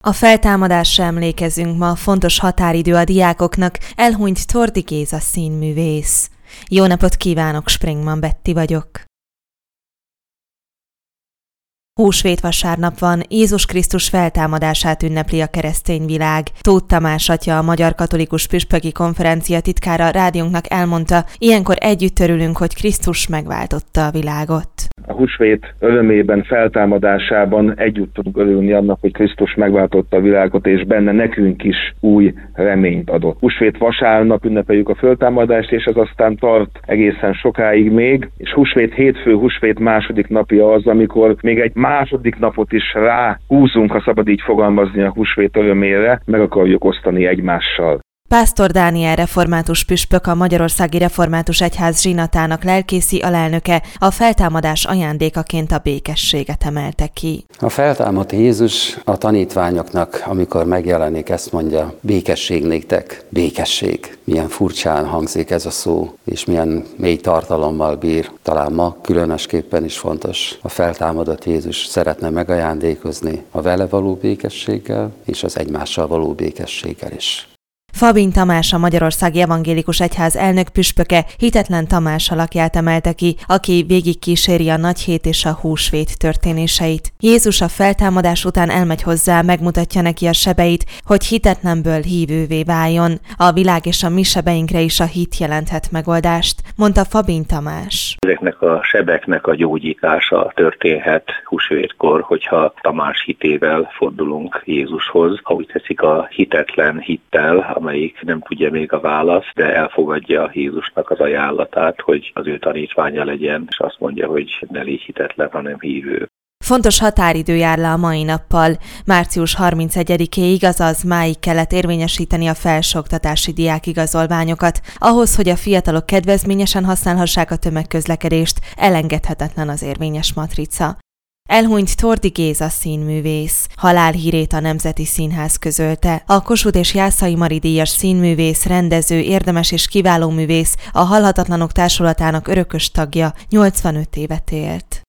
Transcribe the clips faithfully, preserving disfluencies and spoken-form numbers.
A feltámadásra emlékezünk ma, fontos határidő a diákoknak, elhunyt Tordi Géza színművész. Jó napot kívánok, Springman Betty vagyok. Húsvét vasárnap van, Jézus Krisztus feltámadását ünnepli a keresztény világ. Tóth Tamás atya, a Magyar Katolikus Püspöki Konferencia titkára rádiónknak elmondta, ilyenkor együtt örülünk, hogy Krisztus megváltotta a világot. A húsvét örömében, feltámadásában együtt tudunk örülni annak, hogy Krisztus megváltotta a világot, és benne nekünk is új reményt adott. Húsvét vasárnap ünnepeljük a feltámadást, és ez aztán tart egészen sokáig még, és húsvét hétfő, húsvét második napja az, amikor még egy második napot is ráhúzunk, ha szabad így fogalmazni, a húsvét örömére, meg akarjuk osztani egymással. Pásztor Dániel református püspök, a Magyarországi Református Egyház zsinatának lelkészi alelnöke a feltámadás ajándékaként a békességet emelte ki. A feltámadt Jézus a tanítványoknak, amikor megjelenik, ezt mondja: békesség néktek, békesség. Milyen furcsán hangzik ez a szó, és milyen mély tartalommal bír. Talán ma különösképpen is fontos. A feltámadott Jézus szeretne megajándékozni a vele való békességgel, és az egymással való békességgel is. Fabin Tamás, a Magyarországi Evangélikus Egyház elnök püspöke Hitetlen Tamás alakját emelte ki, aki végigkíséri a nagyhét és a húsvét történéseit. Jézus a feltámadás után elmegy hozzá, megmutatja neki a sebeit, hogy hitetlenből hívővé váljon. A világ és a mi sebeinkre is a hit jelenthet megoldást, mondta Fabin Tamás. Ezeknek a sebeknek a gyógyítása történhet húsvétkor, hogyha Tamás hitével fordulunk Jézushoz, ha úgy teszik, a hitetlen hittel, amelyik nem tudja még a választ, de elfogadja Jézusnak az ajánlatát, hogy az ő tanítványa legyen, és azt mondja, hogy ne légy hitetlen, hanem hívő. Fontos határidő jár le a mai nappal. március harmincegyedikéig, azaz máig kellett érvényesíteni a felsőoktatási diákigazolványokat. Ahhoz, hogy a fiatalok kedvezményesen használhassák a tömegközlekedést, elengedhetetlen az érvényes matrica. Elhunyt Tordi Géza színművész. Halálhírét a Nemzeti Színház közölte. A Kossuth és Jászai Mari díjas színművész, rendező, érdemes és kiváló művész, a Halhatatlanok Társulatának örökös tagja, nyolcvanöt évet élt.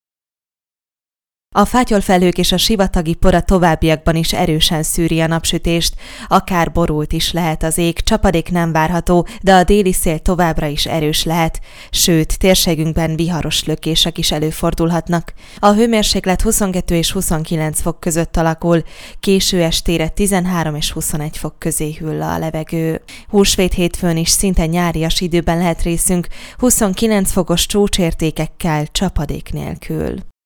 A fátyolfelhők és a sivatagi por a továbbiakban is erősen szűri a napsütést, akár borult is lehet az ég, csapadék nem várható, de a déli szél továbbra is erős lehet, sőt, térségünkben viharos lökések is előfordulhatnak. A hőmérséklet huszonkettő és huszonkilenc fok között alakul, késő estére tizenhárom és huszonegy fok közé hűl a levegő. Húsvét hétfőn is szinte nyárias időben lehet részünk, huszonkilenc fokos csúcsértékekkel, csapadék nélkül.